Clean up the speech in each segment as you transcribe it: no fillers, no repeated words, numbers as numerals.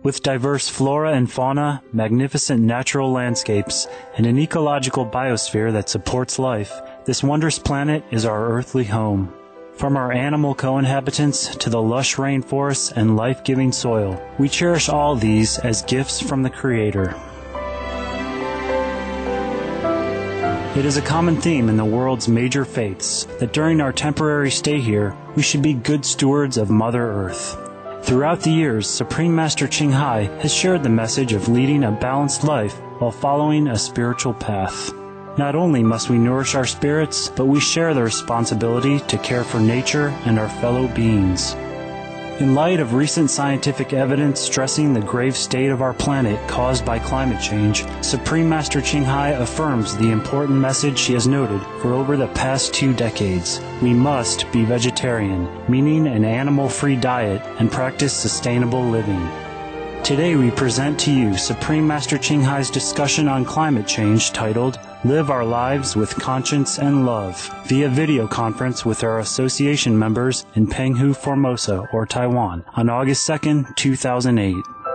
With diverse flora and fauna, magnificent natural landscapes, and an ecological biosphere that supports life, this wondrous planet is our earthly home. From our animal co-inhabitants to the lush rainforests and life-giving soil, we cherish all these as gifts from the Creator. It is a common theme in the world's major faiths that during our temporary stay here, we should be good stewards of Mother Earth. Throughout the years, Supreme Master Ching Hai has shared the message of leading a balanced life while following a spiritual path. Not only must we nourish our spirits, but we share the responsibility to care for nature and our fellow beings. In light of recent scientific evidence stressing the grave state of our planet caused by climate change, Supreme Master Ching Hai affirms the important message she has noted for over the past 2 decades. We must be vegetarian, meaning an animal-free diet, and practice sustainable living. Today we present to you Supreme Master Ching Hai's discussion on climate change titled Live Our Lives with Conscience and Love via video conference with our association members in Penghu, Formosa, or Taiwan on August 2nd, 2008.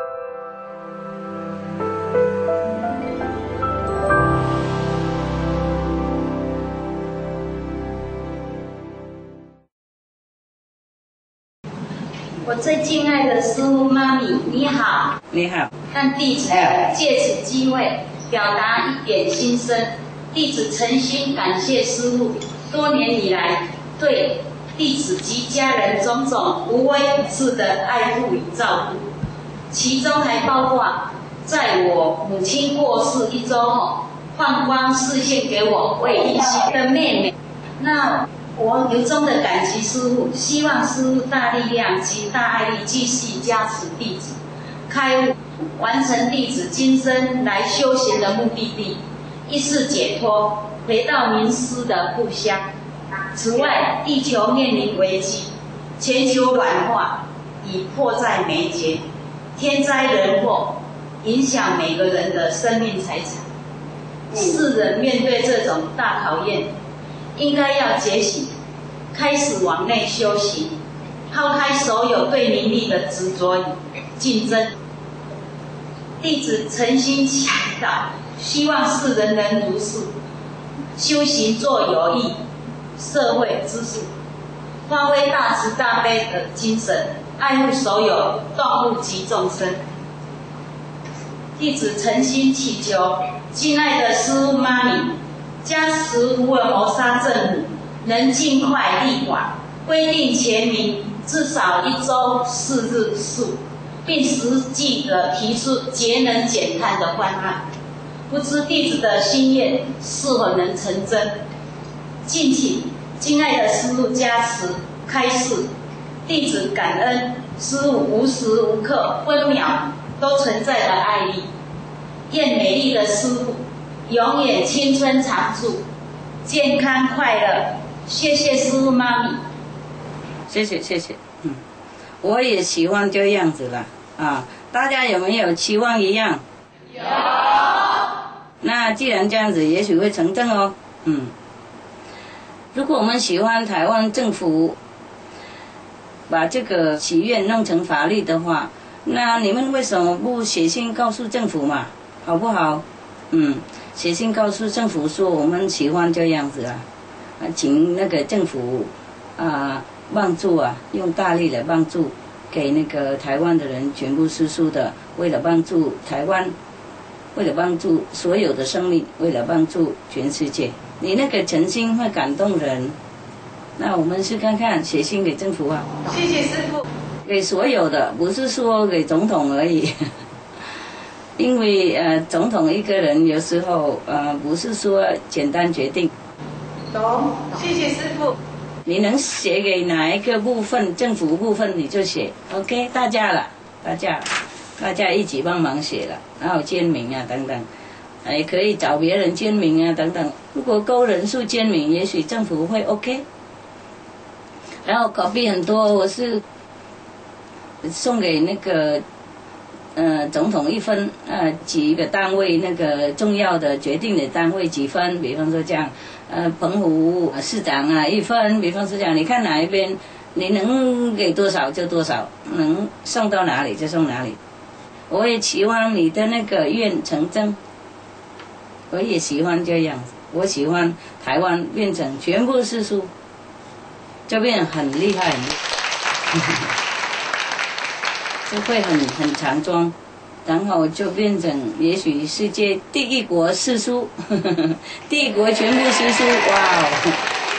我最敬爱的师父妈咪，你好。 你好。 看弟子借此机会表达一点心声。弟子诚心感谢师父多年以来对弟子及家人种种无微不至的爱护与照顾，其中还包括在我母亲过世1周后，放光视线给我为一心的妹妹。那我由衷的感激师父，希望师父大力量及大爱力继续加持弟子，开悟完成弟子今生来修行的目的地，一世解脱，回到名师的故乡。此外，地球面临危机，全球暖化已迫在眉睫，天灾人祸影响每个人的生命财产。世人面对这种大考验，应该要觉醒，开始往内修行，抛开所有对名利的执着与竞争。弟子诚心祈祷，希望世人能如是修行，做有益社会之事，发挥大慈大悲的精神，爱护所有动物及众生。弟子诚心祈求，敬爱的师父妈咪，加持福尔摩沙政府能尽快立法，规定全民至少1周4日素，并实际的提出节能减碳的方案。不知弟子的心愿是否能成真？敬请敬爱的师父加持开示，弟子感恩师父无时无刻分秒都存在的爱力。愿美丽的师父永远青春常驻，健康快乐。谢谢师父妈咪。 谢谢谢谢。我也喜欢这样子了啊！大家有没有期望一样？有。那既然这样子，也许会成真哦。如果我们喜欢台湾政府把这个祈愿弄成法律的话，那你们为什么不写信告诉政府嘛？好不好？写信告诉政府说我们喜欢这样子啊，请那个政府帮助啊，用大力来帮助，给那个台湾的人全部施素的，为了帮助台湾，为了帮助所有的生命，为了帮助全世界。你那个诚心会感动人。那我们试看看，写信给政府啊。 谢谢师父。 给所有的，不是说给总统而已。因为总统一个人有时候不是说简单决定。 懂，谢谢师父。 你能写给哪一个部分，政府部分你就写 ，OK， 大家一起帮忙写了，然后签名啊等等，也可以找别人签名啊等等。如果够人数签名，也许政府会 OK。然后copy很多，我是送给那个总统1分，几个单位那个重要的决定的单位几分，比方说这样，澎湖市长1分，比方说这样，你看哪一边你能给多少就多少，能送到哪里就送哪里。 我也希望你的那个愿成真。我也喜欢这样，我喜欢台湾变成全部是书，就变很厉害，就会很强壮，然后就变成也许世界第一国四书，第一国全部是书，哇哦！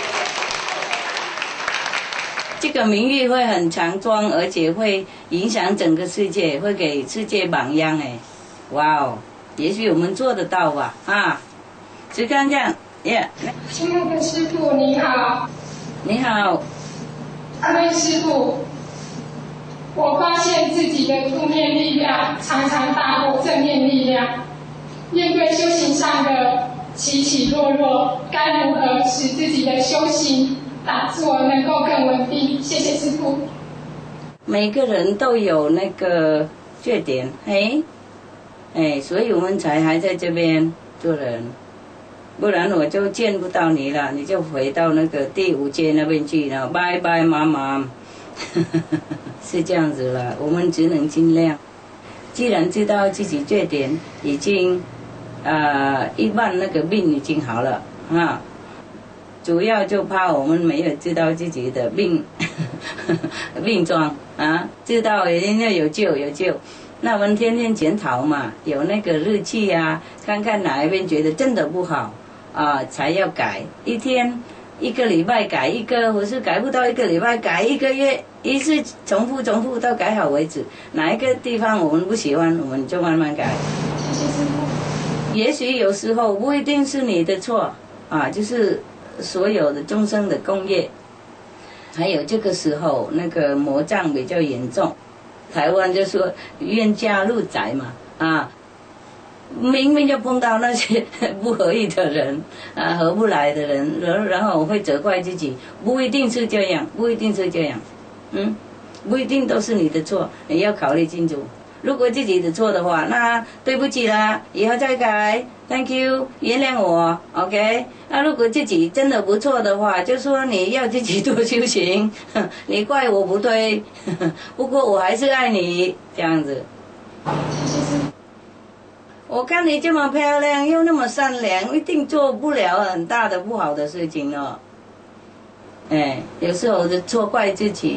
这个名誉会很强壮，而且会影响整个世界，会给世界榜样哎，哇哦！也许我们做得到吧，啊，就看看，耶！ 亲爱的师父你好。 你好。 阿瑞师父，我发现自己的负面力量常常大过正面力量。面对修行上的起起落落，该如何使自己的修行打坐能够更稳定？谢谢师父。 每个人都有那个缺点，所以我们才还在这边做人，不然我就见不到你了，你就回到那个第5界那边去了，拜拜妈妈，是这样子了。我们只能尽量，既然知道自己缺点，已经一半那个病已经好了啊。主要就怕我们没有知道自己的病病状啊，知道一定要有救有救。那我们天天检讨嘛，有那个日记啊，看看哪一边觉得真的不好啊，才要改。一天1个礼拜改一个，或是改不到1个礼拜改1个月，一次重复到改好为止。哪一个地方我们不喜欢，我们就慢慢改。 谢谢师父。 也许有时候不一定是你的错啊，就是所有的众生的共业。还有这个时候那个魔障比较严重，台湾就说冤家路窄嘛，啊，明明就碰到那些不合意的人啊，合不来的人，然后我会责怪自己，不一定是这样，不一定是这样，不一定都是你的错，你要考虑清楚。如果自己的错的话，那对不起啦，以后再改 ，Thank you， 原谅我 ，OK。那如果自己真的不错的话，就说你要自己多修行，你怪我不对，不过我还是爱你，这样子。 谢谢师父。 我看你这么漂亮，又那么善良，一定做不了很大的不好的事情哦。有时候就错怪自己，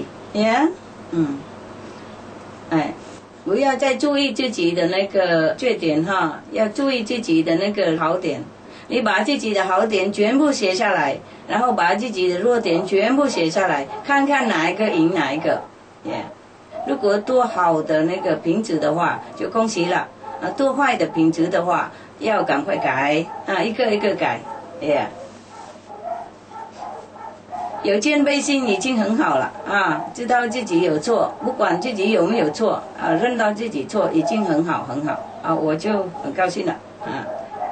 不要再注意自己的那个缺点哈，要注意自己的那个好点。你把自己的好点全部写下来，然后把自己的弱点全部写下来，看看哪一个赢哪一个。如果多好的那个品质的话，就恭喜了；多坏的品质的话，要赶快改啊，一个一个改。有谦卑心已经很好了啊，知道自己有错，不管自己有没有错啊，认到自己错已经很好很好啊，我就很高兴了啊。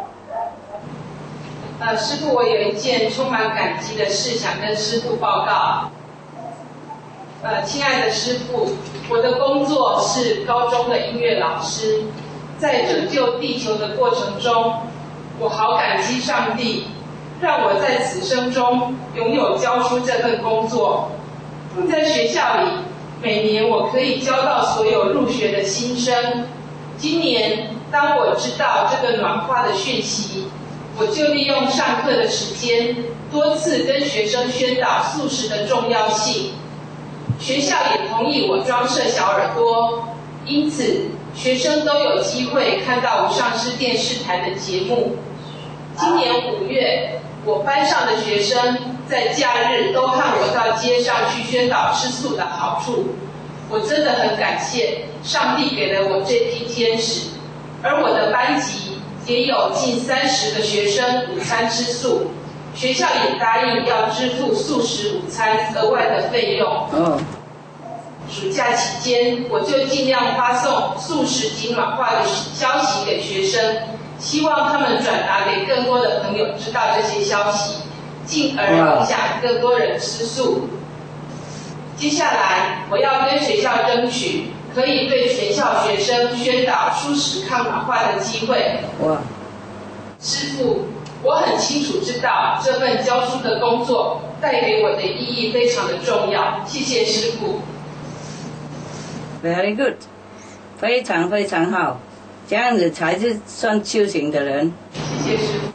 师父，我有一件充满感激的事想跟师父报告。亲爱的师父，我的工作是高中的音乐老师，在拯救地球的过程中，我好感激上帝，让我在此生中拥有教书这份工作。在学校里，每年我可以教到所有入学的新生。今年，当我知道这个暖化的讯息，我就利用上课的时间，多次跟学生宣导素食的重要性。学校也同意我装设小耳朵，因此学生都有机会看到无上师电视台的节目。今年5月，我班上的学生在假日都和我到街上去宣导吃素的好处。我真的很感谢上帝给了我这批天使，而我的班级也有近30个学生午餐吃素，学校也答应要支付素食午餐额外的费用。暑假期间，我就尽量发送素食及暖化的消息给学生，希望他们转达给更多的朋友知道这些消息，进而影响更多人吃素。接下来，我要跟学校争取可以对全校学生宣导素食抗暖化的机会。师父，我很清楚知道这份教书的工作带给我的意义非常的重要，谢谢师父。 Very good， 非常非常好，这样子才是算修行的人。 谢谢师父。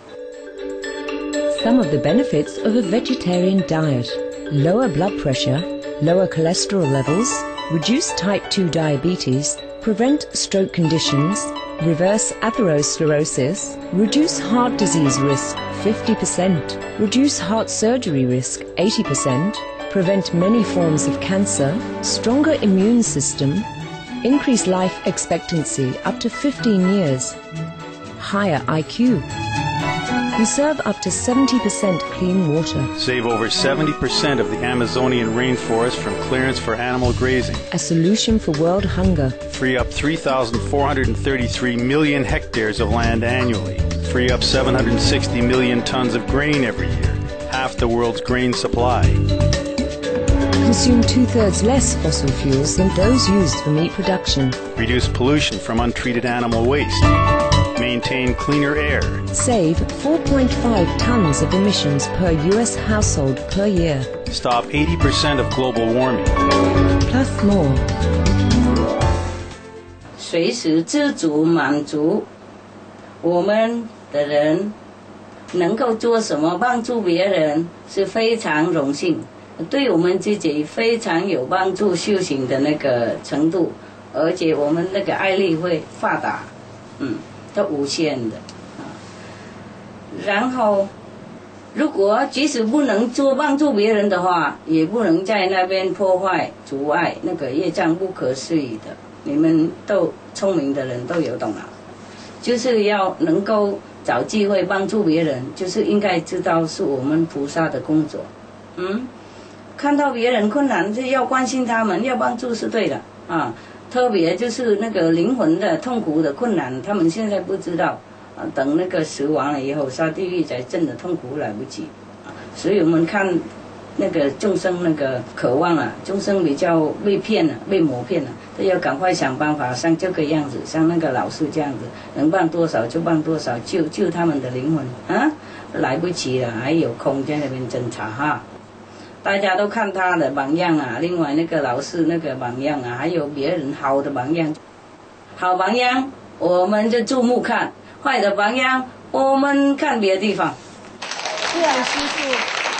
Some of the benefits of a vegetarian diet: lower blood pressure, lower cholesterol levels, reduce type 2 diabetes, prevent stroke conditions, reverse atherosclerosis, reduce heart disease risk 50%, reduce heart surgery risk 80%, prevent many forms of cancer, stronger immune system, increase life expectancy up to 15 years, higher IQ, conserve up to 70% clean water, save over 70% of the Amazonian rainforest from clearance for animal grazing, a solution for world hunger, free up 3,433 million hectares of land annually, free up 760 million tons of grain every year, half the world's grain supply. Consume 2/3 less fossil fuels than those used for meat production, Reduce pollution from untreated animal waste, maintain cleaner air, save 4.5 tons of emissions per US household per year, stop 80% of global warming. plus more. 随时知足满足，我们的人能够做什么帮助别人是非常荣幸，对我们自己非常有帮助，修行的那个程度，而且我们那个爱力会发达，都无限的。然后如果即使不能做帮助别人的话，也不能在那边破坏阻碍那个业障，不可思议的。你们都聪明的人都有懂了，就是要能够找机会帮助别人，就是应该知道是我们菩萨的工作。看到别人困难，就要关心他们，要帮助是对的啊。特别就是那个灵魂的痛苦的困难，他们现在不知道啊，等那个死亡了以后下地狱才真的痛苦来不及。所以我们看那个众生那个渴望啊，众生比较被骗了，被蒙骗了，都要赶快想办法，像这个样子，像那个老师这样子，能帮多少就帮多少，救他们的灵魂啊！来不及了，还有空在那边侦查哈。大家都看他的榜样啊，另外那个老师那个榜样啊，还有别人好的榜样，好榜样我们就注目看，坏的榜样我们看别的地方。 是啊，师父。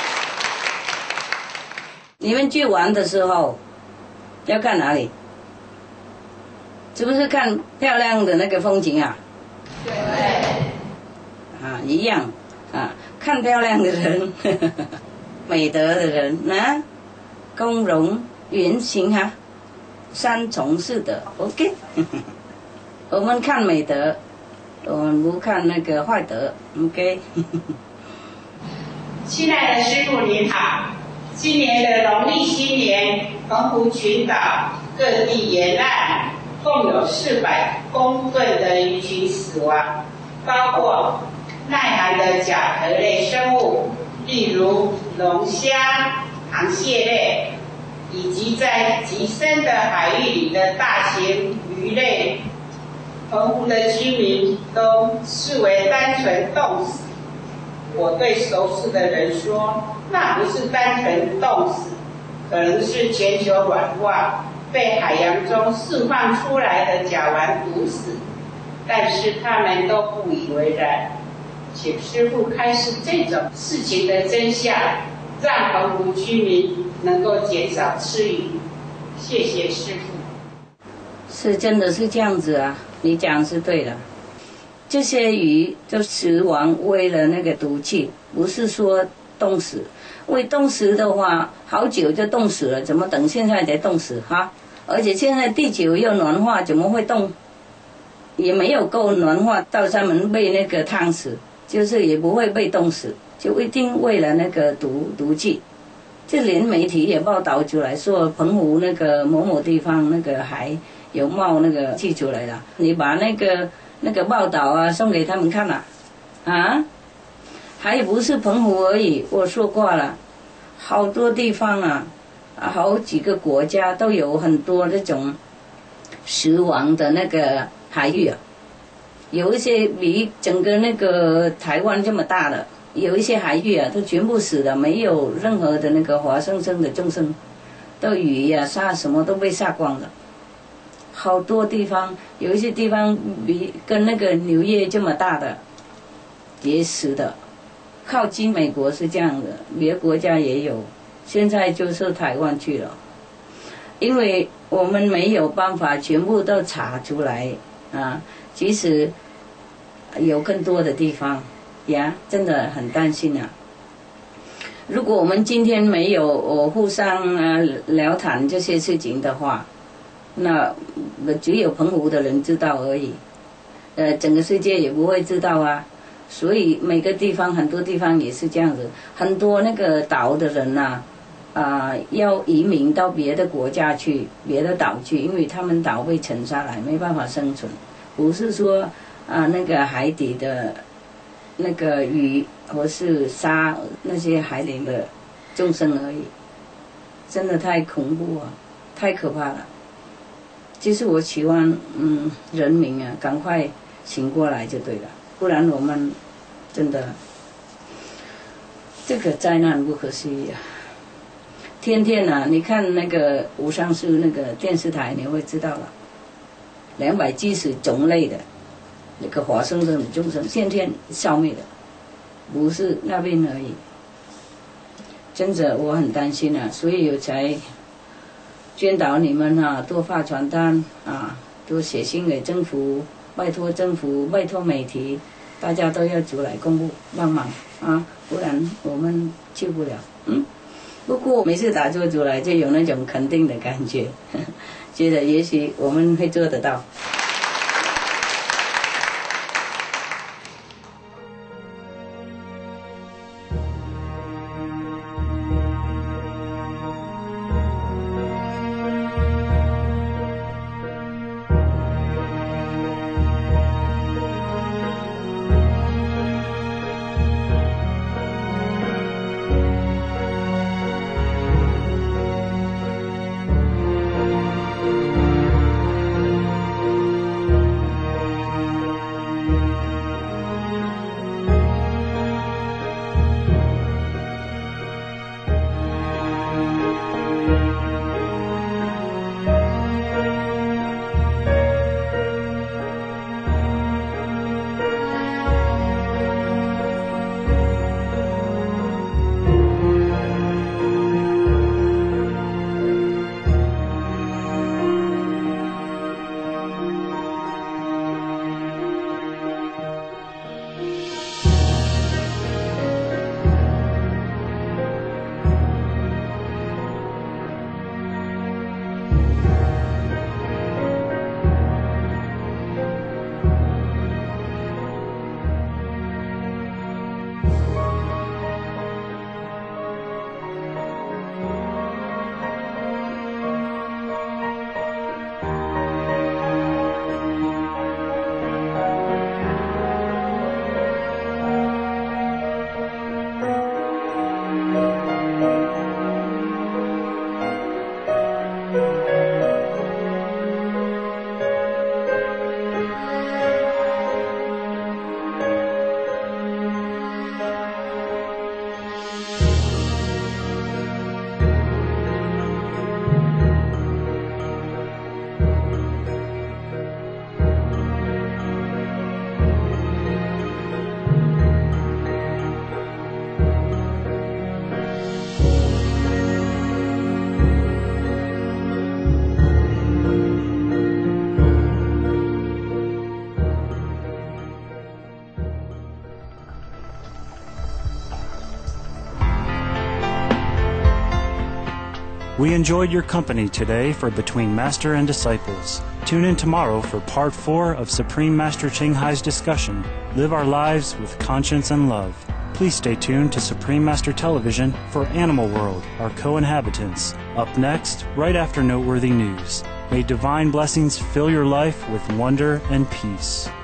你们去玩的时候要看哪里？是不是看漂亮的那个风景啊？ 对。 啊，一样啊，看漂亮的人。美德的人啊，公容圆形哈，三从四德 ，OK 。我们看美德，我们不看那个坏德 ，OK 。 亲爱的师父您好，今年的农历新年，澎湖群岛各地沿岸共有400公吨的鱼群死亡，包括耐寒的甲壳类生物。例如龙虾、螃蟹类，以及在极深的海域里的大型鱼类，澎湖的居民都视为单纯冻死。我对熟识的人说，那不是单纯冻死，可能是全球暖化被海洋中释放出来的甲烷毒死，但是他们都不以为然。请师父开示这种事情的真相，让澎湖居民能够减少吃鱼。谢谢师父。 是真的是这样子啊，你讲是对的。这些鱼都死亡为了那个毒气，不是说冻死。为冻死的话，好久就冻死了，怎么等现在才冻死哈？而且现在地球又暖化，怎么会冻？也没有够暖化到他们被那个烫死。就是也不会被冻死，就一定为了那个毒气。这连媒体也报道出来说，澎湖那个某某地方那个海有冒那个气出来了。你把那个报道啊送给他们看了，啊，还不是澎湖而已。我说过了，好多地方啊，好几个国家都有很多这种死亡的那个海域啊。有一些比整个那个台湾这么大的，有一些海域啊，都全部死了，没有任何的那个活生生的众生，都鱼呀、杀什么都被杀光了。 好多地方，有一些地方跟那个纽约这么大的结石的，靠近美国是这样的，别的国家也有，现在就是台湾去了，因为我们没有办法全部都查出来啊，即使有更多的地方呀，真的很担心啊。如果我们今天没有互相聊谈这些事情的话，那只有澎湖的人知道而已，整个世界也不会知道啊。所以每个地方很多地方也是这样子，很多那个岛的人呐，要移民到别的国家去，别的岛去，因为他们岛被沉下来，没办法生存。不是说那个海底的那个鱼或是鲨那些海里的众生而已，真的太恐怖啊，太可怕了。其实我希望人民啊赶快醒过来就对了，不然我们真的这个灾难不可思议啊！天天啊，你看那个无上师那个电视台，你会知道了，270种类的那个活生生的众生，先天消灭的，不是那边而已。真的我很担心啊，所以我才宣导你们啊，多发传单啊，多写信给政府，拜托政府，拜托媒体，大家都要出来公布帮忙啊，不然我们去不了。不过每次打坐出来就有那种肯定的感觉，觉得也许我们会做得到。 We enjoyed your company today for Between Master and Disciples. Tune in tomorrow for Part 4 of Supreme Master Ching Hai's discussion, Live Our Lives with Conscience and Love. Please stay tuned to Supreme Master Television for Animal World, Our Co-Inhabitants. Up next, right after Noteworthy News. May divine blessings fill your life with wonder and peace.